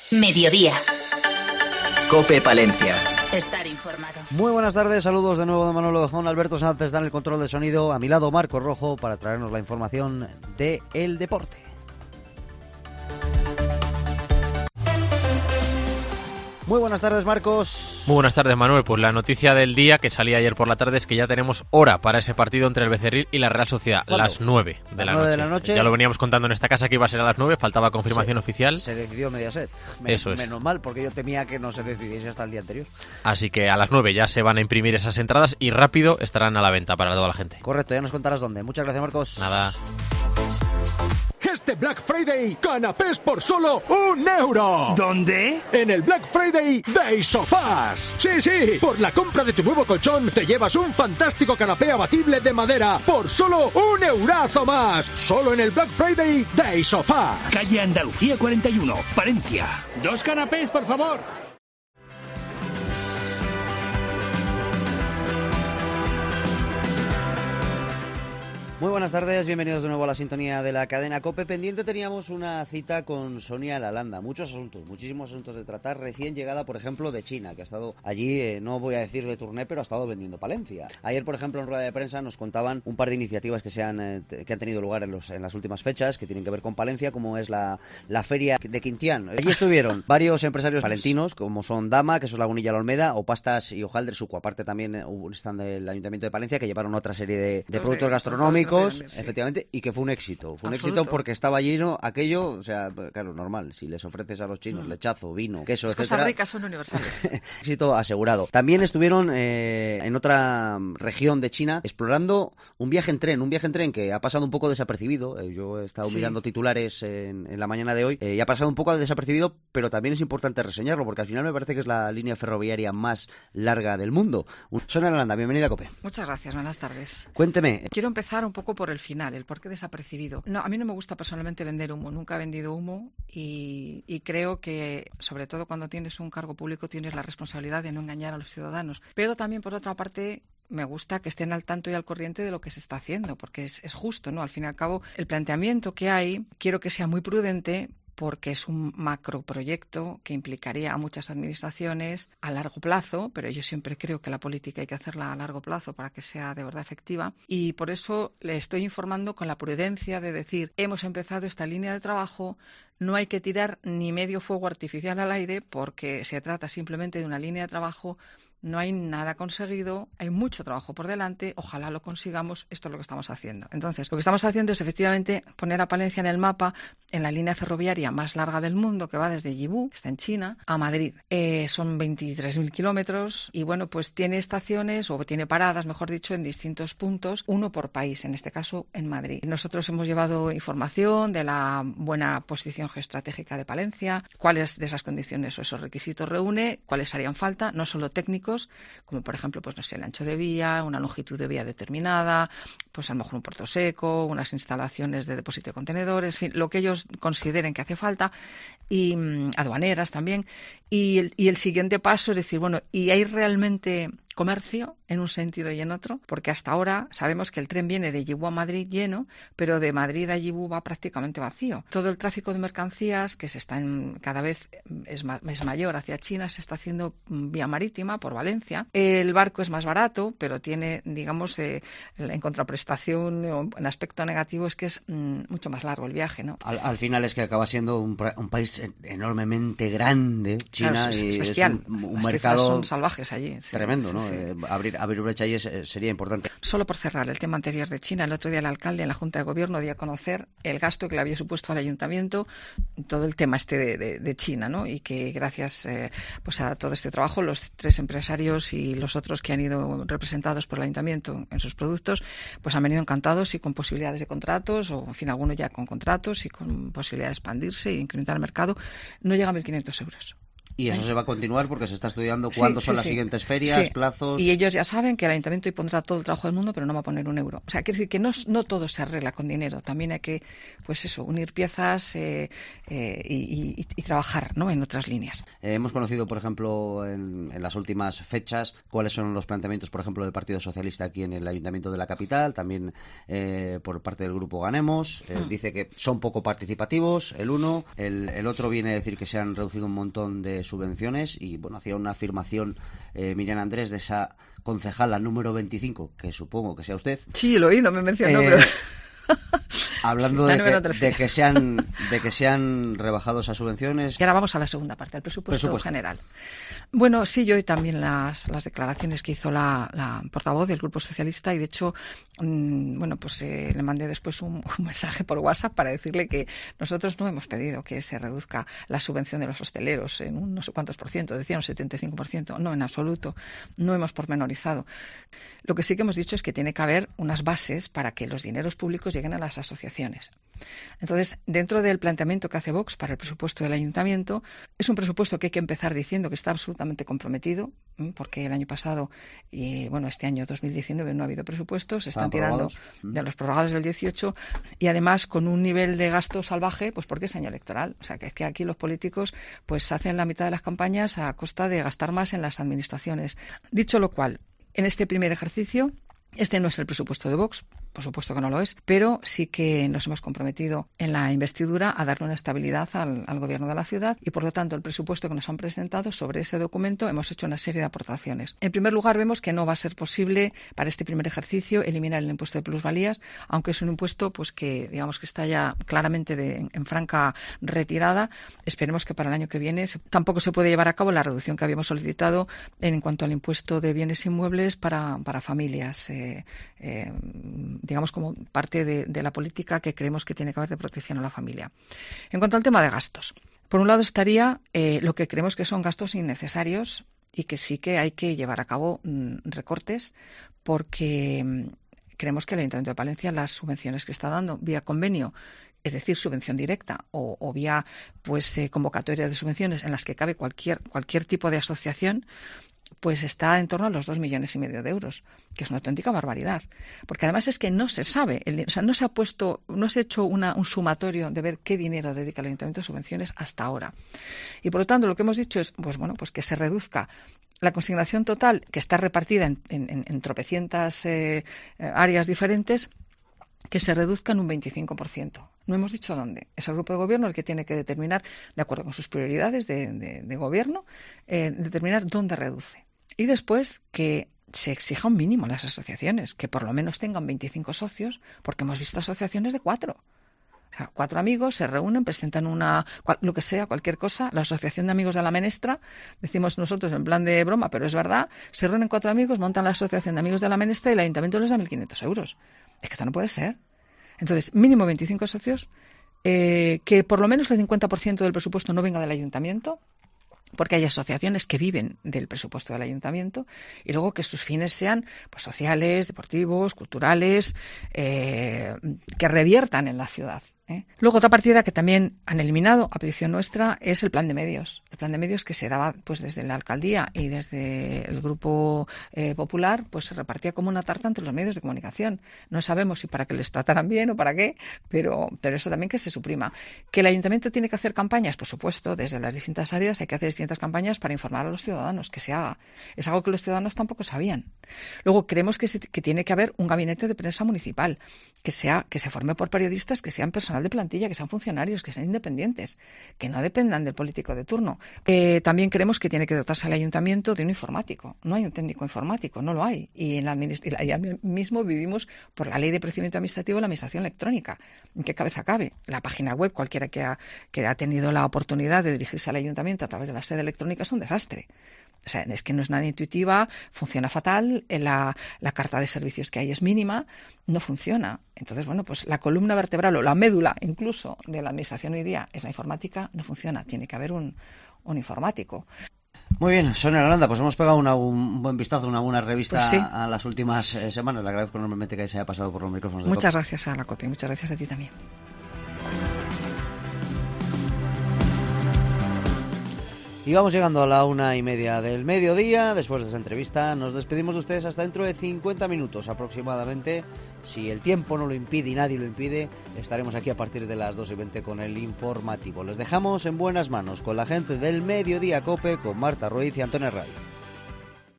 Mediodía. COPE Palencia. Estar informado. Muy buenas tardes, saludos de nuevo de Manolo Bejón. Alberto Sánchez está en el control de sonido. A mi lado, Marcos Rojo, para traernos la información de el deporte. Muy buenas tardes, Marcos. Muy buenas tardes, Manuel. Pues la noticia del día que salía ayer por la tarde es que ya tenemos hora para ese partido entre el Becerril y la Real Sociedad. ¿Cuándo? Las 9 de la noche. Ya lo veníamos contando en esta casa que iba a ser a las 9, faltaba confirmación oficial. Se decidió Mediaset. Eso es. Menos mal, porque yo temía que no se decidiese hasta el día anterior. Así que a las 9 ya se van a imprimir esas entradas y rápido estarán a la venta para toda la gente. Correcto, ya nos contarás dónde. Muchas gracias, Marcos. Nada. Este Black Friday, canapés por solo €1. ¿Dónde? En el Black Friday de Isofás. Sí, por la compra de tu nuevo colchón te llevas un fantástico canapé abatible de madera por solo €1 más. Solo en el Black Friday de Isofás. Calle Andalucía 41, Palencia. 2 canapés, por favor. Muy buenas tardes, bienvenidos de nuevo a la sintonía de la cadena COPE. Pendiente teníamos una cita con Sonia Lalanda, muchísimos asuntos de tratar, recién llegada, por ejemplo, de China, que ha estado allí, no voy a decir de turné, pero ha estado vendiendo Palencia. Ayer, por ejemplo, en rueda de prensa nos contaban un par de iniciativas que han tenido lugar en las últimas fechas, que tienen que ver con Palencia, como es la feria de Quintián. Allí estuvieron varios empresarios palentinos, como son Dama, que es Lagunilla La Olmeda, o Pastas y Hojaldre Suco. Aparte también hubo un stand del Ayuntamiento de Palencia que llevaron otra serie de productos gastronómicos. Sí. Efectivamente, y que fue un éxito. Fue un éxito porque estaba lleno aquello, o sea, claro, normal. Si les ofreces a los chinos lechazo, vino, queso, las etcétera. Cosas ricas son universales. Éxito asegurado. También estuvieron en otra región de China explorando un viaje en tren que ha pasado un poco desapercibido. Yo he estado mirando titulares en la mañana de hoy y ha pasado un poco desapercibido, pero también es importante reseñarlo porque al final me parece que es la línea ferroviaria más larga del mundo. Sonia Lalanda, bienvenida a COPE. Muchas gracias, buenas tardes. Cuénteme. Quiero empezar un poco por el final, el por qué desapercibido. No, a mí no me gusta personalmente vender humo, nunca he vendido humo y creo que, sobre todo cuando tienes un cargo público, tienes la responsabilidad de no engañar a los ciudadanos. Pero también, por otra parte, me gusta que estén al tanto y al corriente de lo que se está haciendo, porque es justo, ¿no? Al fin y al cabo, el planteamiento que hay, quiero que sea muy prudente, porque es un macroproyecto que implicaría a muchas administraciones a largo plazo, pero yo siempre creo que la política hay que hacerla a largo plazo para que sea de verdad efectiva, y por eso le estoy informando con la prudencia de decir, hemos empezado esta línea de trabajo, no hay que tirar ni medio fuego artificial al aire porque se trata simplemente de una línea de trabajo. No hay nada conseguido, hay mucho trabajo por delante, ojalá lo consigamos, esto es lo que estamos haciendo. Entonces, lo que estamos haciendo es efectivamente poner a Palencia en el mapa, en la línea ferroviaria más larga del mundo, que va desde Yibu, que está en China, a Madrid. Son 23.000 kilómetros y bueno, pues tiene estaciones, o tiene paradas, mejor dicho, en distintos puntos, uno por país, en este caso en Madrid. Nosotros hemos llevado información de la buena posición geoestratégica de Palencia, cuáles de esas condiciones o esos requisitos reúne, cuáles harían falta, no solo técnicos, como por ejemplo, pues no sé, el ancho de vía, una longitud de vía determinada, pues a lo mejor un puerto seco, unas instalaciones de depósito de contenedores, en fin, lo que ellos consideren que hace falta, y aduaneras también. Y el siguiente paso es decir, bueno, ¿y hay realmente comercio en un sentido y en otro? Porque hasta ahora sabemos que el tren viene de Yibu a Madrid lleno, pero de Madrid a Yibu va prácticamente vacío. Todo el tráfico de mercancías, que cada vez es mayor hacia China, se está haciendo vía marítima por Valencia. El barco es más barato, pero tiene, digamos, en contraprestación, en aspecto negativo, es que es mucho más largo el viaje, ¿no? Al final es que acaba siendo un país enormemente grande, China, claro, es bestial. Un Las mercado son salvajes allí. Sí, tremendo, ¿no? Sí. Abrir brecha allí sería importante. Solo por cerrar el tema anterior de China, el otro día el alcalde en la Junta de Gobierno dio a conocer el gasto que le había supuesto al ayuntamiento todo el tema de China, ¿no? Y que gracias pues a todo este trabajo, los 3 empresarios y los otros que han ido representados por el ayuntamiento en sus productos, pues han venido encantados y con posibilidades de contratos, o en fin, algunos ya con contratos y con posibilidad de expandirse e incrementar el mercado. No llega a 1.500 euros. Y eso se va a continuar porque se está estudiando cuándo son las siguientes ferias, plazos... Y ellos ya saben que el ayuntamiento y pondrá todo el trabajo del mundo, pero no va a poner un euro. O sea, quiere decir que no todo se arregla con dinero. También hay que, pues eso, unir piezas y trabajar, ¿no?, en otras líneas. Hemos conocido, por ejemplo, en las últimas fechas, cuáles son los planteamientos, por ejemplo, del Partido Socialista aquí en el Ayuntamiento de la capital, también por parte del Grupo Ganemos. Dice que son poco participativos, el uno. El otro viene a decir que se han reducido un montón de subvenciones y, bueno, hacía una afirmación Miriam Andrés, de esa concejala número 25, que supongo que sea usted. Sí, lo oí, no me mencionó, pero... Hablando de que se han rebajado esas subvenciones. Y ahora vamos a la segunda parte, al presupuesto general. Bueno, sí, yo oí también las declaraciones que hizo la portavoz del Grupo Socialista y, de hecho, le mandé después un mensaje por WhatsApp para decirle que nosotros no hemos pedido que se reduzca la subvención de los hosteleros en un no sé cuántos por ciento, decían un 75%, no, en absoluto, no hemos pormenorizado. Lo que sí que hemos dicho es que tiene que haber unas bases para que los dineros públicos lleguen a las asociaciones. Entonces, dentro del planteamiento que hace Vox para el presupuesto del Ayuntamiento, es un presupuesto que hay que empezar diciendo que está absolutamente comprometido, porque el año pasado y este año 2019 no ha habido presupuestos, se están tirando de los prorrogados del 18 y además con un nivel de gasto salvaje, pues porque es año electoral. O sea, que es que aquí los políticos pues hacen la mitad de las campañas a costa de gastar más en las administraciones. Dicho lo cual, en este primer ejercicio, este no es el presupuesto de Vox, por supuesto que no lo es, pero sí que nos hemos comprometido en la investidura a darle una estabilidad al gobierno de la ciudad y, por lo tanto, el presupuesto que nos han presentado, sobre ese documento hemos hecho una serie de aportaciones. En primer lugar, vemos que no va a ser posible para este primer ejercicio eliminar el impuesto de plusvalías, aunque es un impuesto pues que digamos que está ya claramente en franca retirada. Esperemos que para el año que viene tampoco se puede llevar a cabo la reducción que habíamos solicitado en cuanto al impuesto de bienes inmuebles para familias, digamos como parte de la política que creemos que tiene que haber de protección a la familia. En cuanto al tema de gastos, por un lado estaría lo que creemos que son gastos innecesarios y que sí que hay que llevar a cabo recortes, porque creemos que el Ayuntamiento de Palencia, las subvenciones que está dando vía convenio, es decir, subvención directa o vía convocatorias de subvenciones en las que cabe cualquier tipo de asociación, pues está en torno a los 2,5 millones de euros, que es una auténtica barbaridad. Porque además es que no se sabe, no se ha hecho un sumatorio de ver qué dinero dedica el Ayuntamiento a subvenciones hasta ahora. Y por lo tanto, lo que hemos dicho es, pues que se reduzca la consignación total, que está repartida en tropecientas áreas diferentes, que se reduzca en un 25%. No hemos dicho dónde. Es el grupo de gobierno el que tiene que determinar, de acuerdo con sus prioridades de gobierno, determinar dónde reduce. Y después que se exija un mínimo a las asociaciones, que por lo menos tengan 25 socios, porque hemos visto asociaciones de 4. O sea, 4 amigos se reúnen, presentan lo que sea, cualquier cosa. La Asociación de Amigos de la Menestra, decimos nosotros en plan de broma, pero es verdad, se reúnen 4 amigos, montan la Asociación de Amigos de la Menestra y el Ayuntamiento les da 1.500 euros. Es que esto no puede ser. Entonces, mínimo 25 socios, que por lo menos el 50% del presupuesto no venga del Ayuntamiento, porque hay asociaciones que viven del presupuesto del Ayuntamiento, y luego que sus fines sean pues sociales, deportivos, culturales, que reviertan en la ciudad. Luego, otra partida que también han eliminado a petición nuestra es el plan de medios. El plan de medios que se daba pues desde la alcaldía y desde el Grupo Popular, pues se repartía como una tarta entre los medios de comunicación. No sabemos si para que les trataran bien o para qué, pero eso también que se suprima. ¿Que el ayuntamiento tiene que hacer campañas? Por supuesto, desde las distintas áreas hay que hacer distintas campañas para informar a los ciudadanos, que se haga. Es algo que los ciudadanos tampoco sabían. Luego, creemos que tiene que haber un gabinete de prensa municipal, que se forme por periodistas, que sean personal de plantilla, que sean funcionarios, que sean independientes, que no dependan del político de turno. También creemos que tiene que dotarse al ayuntamiento de un informático. No hay un técnico informático, no lo hay. Y ya mismo vivimos por la ley de procedimiento administrativo la administración electrónica. ¿En qué cabeza cabe? La página web, cualquiera que ha tenido la oportunidad de dirigirse al ayuntamiento a través de la sede electrónica, es un desastre. O sea, es que no es nada intuitiva, funciona fatal, la carta de servicios que hay es mínima, no funciona. Entonces, pues la columna vertebral o la médula incluso de la administración hoy día es la informática, no funciona, tiene que haber un informático. Muy bien, Sonia Aranda, pues hemos pegado un buen vistazo, una buena revista pues sí, a las últimas semanas. Le agradezco enormemente que se haya pasado por los micrófonos de Muchas gracias a la COPE, muchas gracias a ti también. Y vamos llegando a la 1:30 del mediodía. Después de esa entrevista nos despedimos de ustedes hasta dentro de 50 minutos aproximadamente. Si el tiempo no lo impide y nadie lo impide, estaremos aquí a partir de las 2:20 con el informativo. Les dejamos en buenas manos con la gente del Mediodía Cope, con Marta Ruiz y Antonio Herraiz.